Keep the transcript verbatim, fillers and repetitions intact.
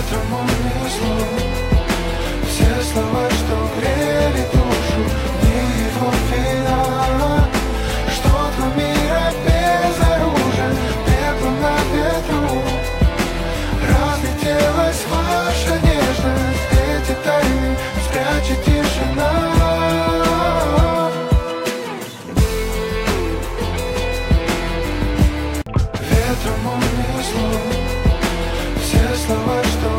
Ветром унесло все слова, что грели душу, не его вина. Что-то мира безоружен, пеплом на ветру. Разлетелась ваша нежность, эти тайны спрячет тишина. Ветром унесло все слова, что